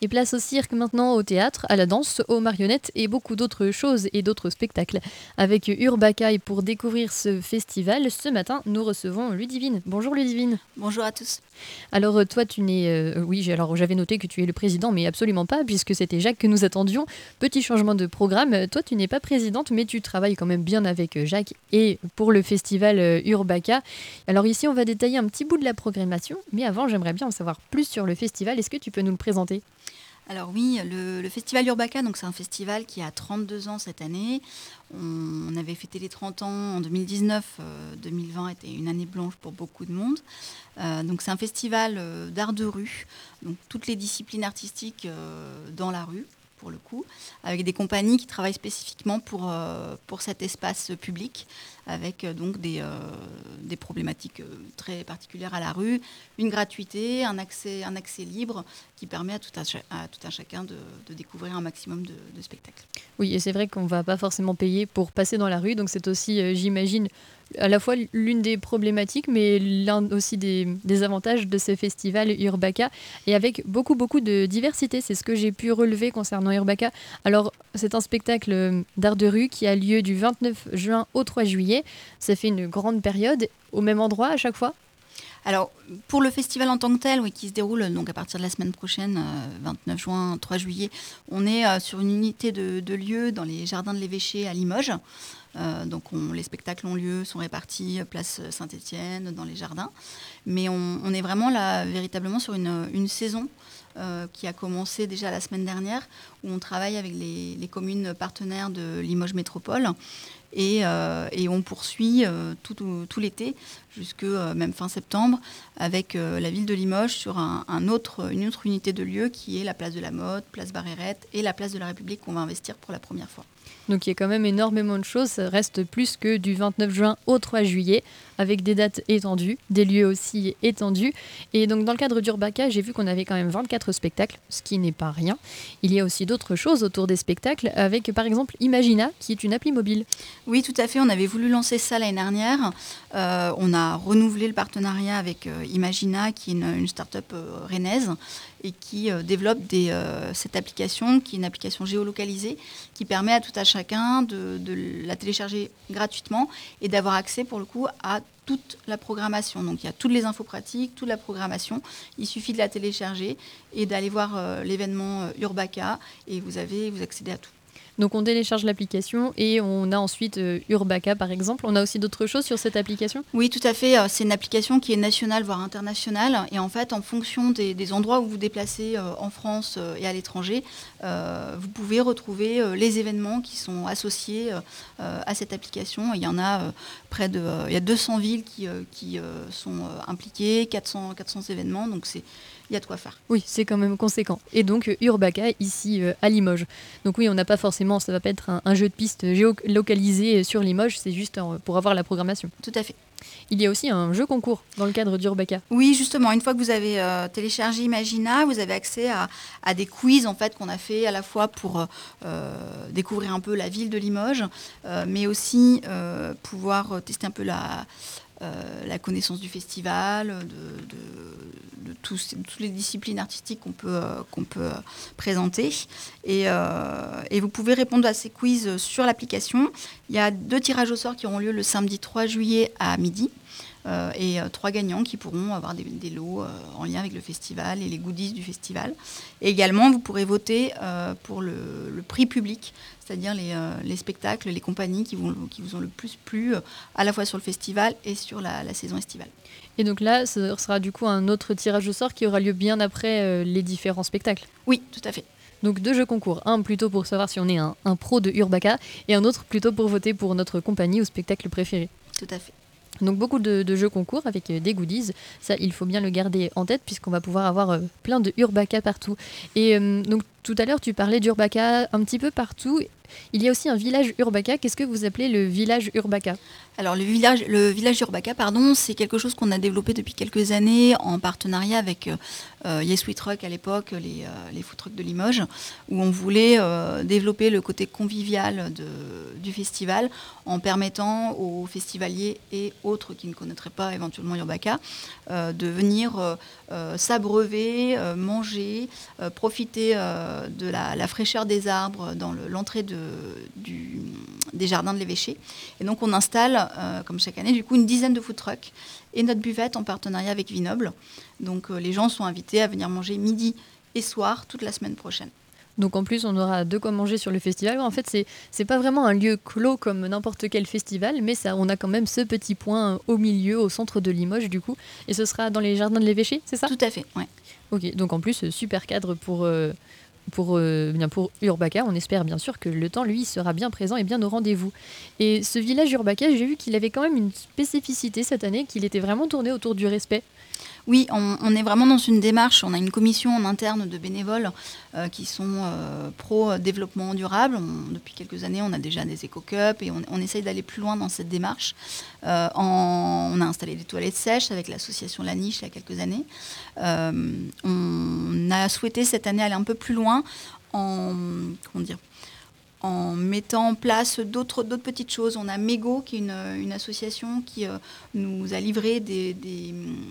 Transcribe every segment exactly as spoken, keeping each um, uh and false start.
Et place au cirque maintenant, au théâtre, à la danse, aux marionnettes et beaucoup d'autres choses et d'autres spectacles. Avec Urbaka et pour découvrir ce festival, ce matin, nous recevons Ludivine. Bonjour Ludivine. Bonjour à tous. Alors euh, toi, tu n'es... euh, oui, j'ai- alors j'avais noté que tu es le président, mais absolument pas, puisque c'était Jacques que nous attendions. Petit changement de programme. Euh, Toi, tu n'es pas présidente, mais tu travailles quand même bien avec euh, Jacques et pour le festival euh, Urbaka. Alors ici, on va détailler un petit bout de la programmation, mais avant, j'aimerais bien en savoir plus sur le festival. Est-ce que tu peux nous le présenter ? Alors oui, le, le festival Urbaka, donc c'est un festival qui a trente-deux ans cette année. On, on avait fêté les trente ans en deux mille dix-neuf. Euh, deux mille vingt était une année blanche pour beaucoup de monde. Euh, donc c'est un festival euh, d'art de rue, donc toutes les disciplines artistiques euh, dans la rue, pour le coup, avec des compagnies qui travaillent spécifiquement pour, euh, pour cet espace public, avec euh, donc des, euh, des problématiques euh, très particulières à la rue, une gratuité, un accès, un accès libre qui permet à tout un, cha- à tout un chacun de, de découvrir un maximum de, de spectacles. Oui, et c'est vrai qu'on ne va pas forcément payer pour passer dans la rue, donc c'est aussi, euh, j'imagine, à la fois l'une des problématiques, mais l'un aussi des, des avantages de ce festival Urbaka, et avec beaucoup, beaucoup de diversité. C'est ce que j'ai pu relever concernant Urbaka. Alors, c'est un spectacle euh, d'art de rue qui a lieu du vingt-neuf juin au trois juillet. Ça fait une grande période, au même endroit à chaque fois. Alors, pour le festival en tant que tel, oui, qui se déroule donc à partir de la semaine prochaine, euh, vingt-neuf juin, trois juillet, on est euh, sur une unité de, de lieu dans les jardins de l'évêché à Limoges. Euh, donc on- les spectacles ont lieu, sont répartis euh, place Saint-Étienne, dans les jardins. Mais on, on est vraiment là véritablement sur une, une saison euh, qui a commencé déjà la semaine dernière, où on travaille avec les, les communes partenaires de Limoges Métropole. Et, euh, et on poursuit euh, tout, tout, tout l'été, jusque euh, même fin septembre, avec euh, la ville de Limoges sur un, un autre, une autre unité de lieu qui est la place de la Motte, place Barrérette et la place de la République qu'on va investir pour la première fois. Donc il y a quand même énormément de choses, ça reste plus que du vingt-neuf juin au trois juillet, avec des dates étendues, des lieux aussi étendus. Et donc dans le cadre d'Urbaka, j'ai vu qu'on avait quand même vingt-quatre spectacles, ce qui n'est pas rien. Il y a aussi d'autres choses autour des spectacles, avec par exemple Imagina, qui est une appli mobile. Oui, tout à fait. On avait voulu lancer ça l'année dernière. Euh, on a renouvelé le partenariat avec euh, Imagina, qui est une, une start-up euh, rennaise et qui euh, développe des, euh, cette application, qui est une application géolocalisée, qui permet à tout à chacun de, de la télécharger gratuitement et d'avoir accès, pour le coup, à toute la programmation. Donc il y a toutes les infos pratiques, toute la programmation. Il suffit de la télécharger et d'aller voir euh, l'événement euh, Urbaka et vous avez, vous accédez à tout. Donc on télécharge l'application et on a ensuite euh, Urbaka par exemple. On a aussi d'autres choses sur cette application ? Oui, tout à fait. Euh, C'est une application qui est nationale, voire internationale. Et en fait, en fonction des, des endroits où vous vous déplacez euh, en France euh, et à l'étranger, euh, vous pouvez retrouver euh, les événements qui sont associés euh, euh, à cette application. Il y en a euh, près de... euh, il y a deux cents villes qui, euh, qui euh, sont euh, impliquées, quatre cents, quatre cents événements. Donc c'est, il y a de quoi faire. Oui, c'est quand même conséquent. Et donc euh, Urbaka ici euh, à Limoges. Donc oui, on n'a pas forcément, ça va pas être un, un jeu de piste géolocalisé sur Limoges, c'est juste euh, pour avoir la programmation. Tout à fait. Il y a aussi un jeu concours dans le cadre d'Urbaka. Oui, justement, une fois que vous avez euh, téléchargé Imagina, vous avez accès à, à des quiz en fait qu'on a fait à la fois pour euh, euh, découvrir un peu la ville de Limoges, euh, mais aussi euh, pouvoir tester un peu la, euh, la connaissance du festival, de, de, de tous- toutes les disciplines artistiques qu'on peut, euh, qu'on peut euh, présenter. Et, euh, et vous pouvez répondre à ces quiz sur l'application. Il y a deux tirages au sort qui auront lieu le samedi trois juillet à midi. Euh, et euh, trois gagnants qui pourront avoir des, des lots euh, en lien avec le festival et les goodies du festival. Et également, vous pourrez voter euh, pour le, le prix public, c'est-à-dire les, euh, les spectacles, les compagnies qui, vont, qui vous ont le plus plu, euh, à la fois sur le festival et sur la, la saison estivale. Et donc là, ce sera du coup un autre tirage au sort qui aura lieu bien après euh, les différents spectacles. Oui, tout à fait. Donc deux jeux concours, un plutôt pour savoir si on est un, un pro de Urbaka et un autre plutôt pour voter pour notre compagnie ou spectacle préféré. Tout à fait. Donc beaucoup de, de jeux concours avec euh, des goodies, ça il faut bien le garder en tête puisqu'on va pouvoir avoir euh, plein de Urbaka partout. Et euh, donc tout à l'heure tu parlais d'Urbaka un petit peu partout il y a aussi un village Urbaka. Qu'est-ce que vous appelez le village Urbaka ? Alors le village, le village Urbaka, pardon, c'est quelque chose qu'on a développé depuis quelques années en partenariat avec euh, Yes We Truck à l'époque, les, euh, les food trucks de Limoges, où on voulait euh, développer le côté convivial de, du festival en permettant aux festivaliers et autres qui ne connaîtraient pas éventuellement Urbaka euh, de venir euh, euh, s'abreuver, euh, manger, euh, profiter euh, de la, la fraîcheur des arbres dans le, l'entrée de, du, des jardins de l'évêché. Et donc on installe Euh, comme chaque année, du coup, une dizaine de food trucks et notre buvette en partenariat avec Vinoble. Donc, euh, les gens sont invités à venir manger midi et soir toute la semaine prochaine. Donc en plus, on aura de quoi manger sur le festival. En fait, c'est c'est pas vraiment un lieu clos comme n'importe quel festival, mais ça, on a quand même ce petit point au milieu, au centre de Limoges, du coup. Et ce sera dans les jardins de l'évêché, c'est ça ? Tout à fait, ouais. Ok, donc en plus, super cadre pour... Euh, Pour, euh, bien pour Urbaka, on espère bien sûr que le temps, lui, sera bien présent et bien au rendez-vous. Et ce village Urbaka, j'ai vu qu'il avait quand même une spécificité cette année, qu'il était vraiment tourné autour du respect. Oui, on, on est vraiment dans une démarche, on a une commission en interne de bénévoles euh, qui sont euh, pro-développement durable. On, depuis quelques années, on a déjà des éco-cups et on, on essaye d'aller plus loin dans cette démarche. Euh, en, on a installé des toilettes sèches avec l'association La Niche il y a quelques années. Euh, on a souhaité cette année aller un peu plus loin en... Comment dire en mettant en place d'autres, d'autres petites choses. On a Mégo, qui est une, une association qui euh, nous a livré des, des,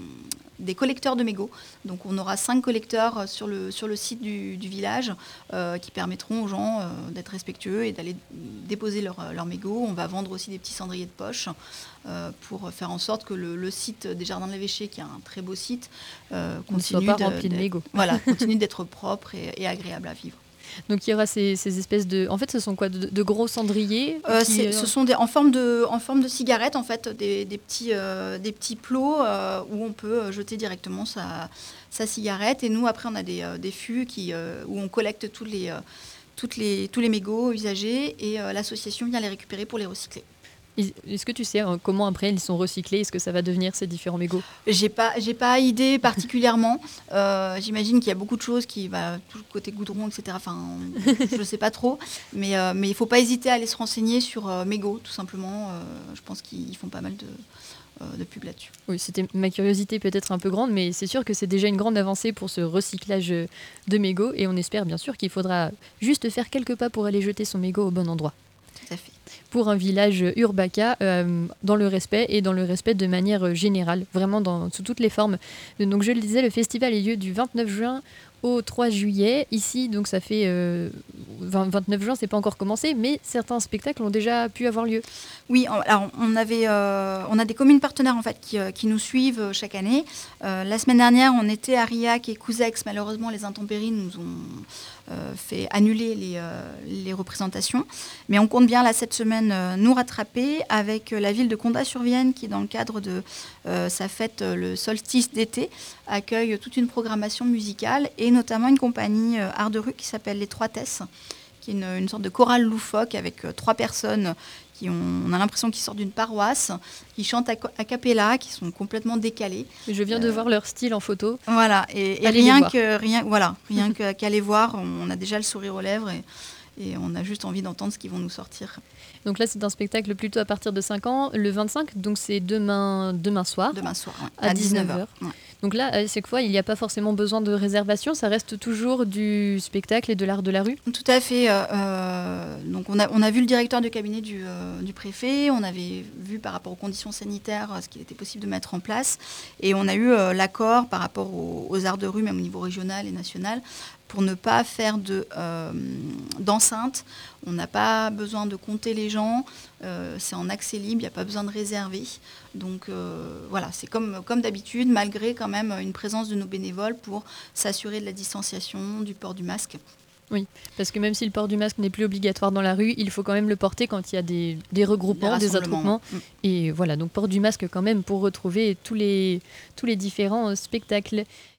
des collecteurs de mégots. Donc on aura cinq collecteurs sur le, sur le site du, du village euh, qui permettront aux gens euh, d'être respectueux et d'aller déposer leurs leur mégots. On va vendre aussi des petits cendriers de poche euh, pour faire en sorte que le, le site des Jardins de l'Évêché, qui est un très beau site, euh, continue, ne soit pas de, rempli de mégots. Voilà, continue d'être propre et, et agréable à vivre. Donc il y aura ces, ces espèces de... En fait, ce sont quoi ? De, de gros cendriers euh, qui... Ce sont des, en, forme de, en forme de cigarettes, en fait, des, des, petits, euh, des petits plots euh, où on peut jeter directement sa, sa cigarette. Et nous, après, on a des, euh, des fûts qui, euh, où on collecte tous les, euh, toutes les, tous les mégots usagés et euh, l'association vient les récupérer pour les recycler. Est-ce que tu sais hein, comment après ils sont recyclés ? Est-ce que ça va devenir ces différents mégots ? J'ai pas, j'ai pas idée particulièrement. Euh, j'imagine qu'il y a beaucoup de choses qui, bah, tout le côté goudron, et cetera. Enfin, je sais pas trop, mais euh, mais il faut pas hésiter à aller se renseigner sur euh, mégots, tout simplement. Euh, je pense qu'ils font pas mal de euh, de pubs là-dessus. Oui, c'était ma curiosité peut-être un peu grande, mais c'est sûr que c'est déjà une grande avancée pour ce recyclage de mégots, et on espère bien sûr qu'il faudra juste faire quelques pas pour aller jeter son mégot au bon endroit. Tout à fait. Pour un village Urbaka euh, dans le respect et dans le respect de manière générale, vraiment dans, sous toutes les formes. Donc je le disais, le festival a lieu du vingt-neuf juin au trois juillet. Ici, donc ça fait euh, vingt, vingt-neuf juin, c'est pas encore commencé, mais certains spectacles ont déjà pu avoir lieu. Oui, alors on avait, euh, on a des communes partenaires en fait qui, euh, qui nous suivent chaque année. Euh, la semaine dernière, on était à Riac et Couzex. Malheureusement, les intempéries nous ont euh, fait annuler les, euh, les représentations. Mais on compte bien là cette semaine euh, nous rattraper avec euh, la ville de Condat-sur-Vienne qui, dans le cadre de euh, sa fête euh, le solstice d'été, accueille toute une programmation musicale et notamment une compagnie euh, art de rue qui s'appelle Les Trois Tesses, qui est une, une sorte de chorale loufoque avec euh, trois personnes qui ont, on a l'impression qu'ils sortent d'une paroisse, qui chantent a, a cappella, qui sont complètement décalés. Je viens euh, de voir leur style en photo. Voilà, et, et rien que rien, voilà, rien que, qu'à les voir, on a déjà le sourire aux lèvres et, et on a juste envie d'entendre ce qu'ils vont nous sortir. Donc là, c'est un spectacle plutôt à partir de cinq ans, le vingt-cinq, donc c'est demain, demain soir. Demain soir, ouais, à, à dix-neuf heures. Ouais. Donc là, à chaque fois, il n'y a pas forcément besoin de réservation, ça reste toujours du spectacle et de l'art de la rue. Tout à fait. Euh, donc on a, on a vu le directeur de cabinet du, euh, du préfet, on avait vu par rapport aux conditions sanitaires ce qu'il était possible de mettre en place, et on a eu euh, l'accord par rapport aux, aux arts de rue, même au niveau régional et national, pour ne pas faire de, euh, d'enceinte. On n'a pas besoin de compter les gens, euh, c'est en accès libre, il n'y a pas besoin de réserver. Donc euh, voilà, c'est comme, comme d'habitude, malgré quand même une présence de nos bénévoles pour s'assurer de la distanciation, du port du masque. Oui, parce que même si le port du masque n'est plus obligatoire dans la rue, il faut quand même le porter quand il y a des, des regroupements, des, des attroupements. Mmh. Et voilà, donc port du masque quand même pour retrouver tous les, tous les différents spectacles.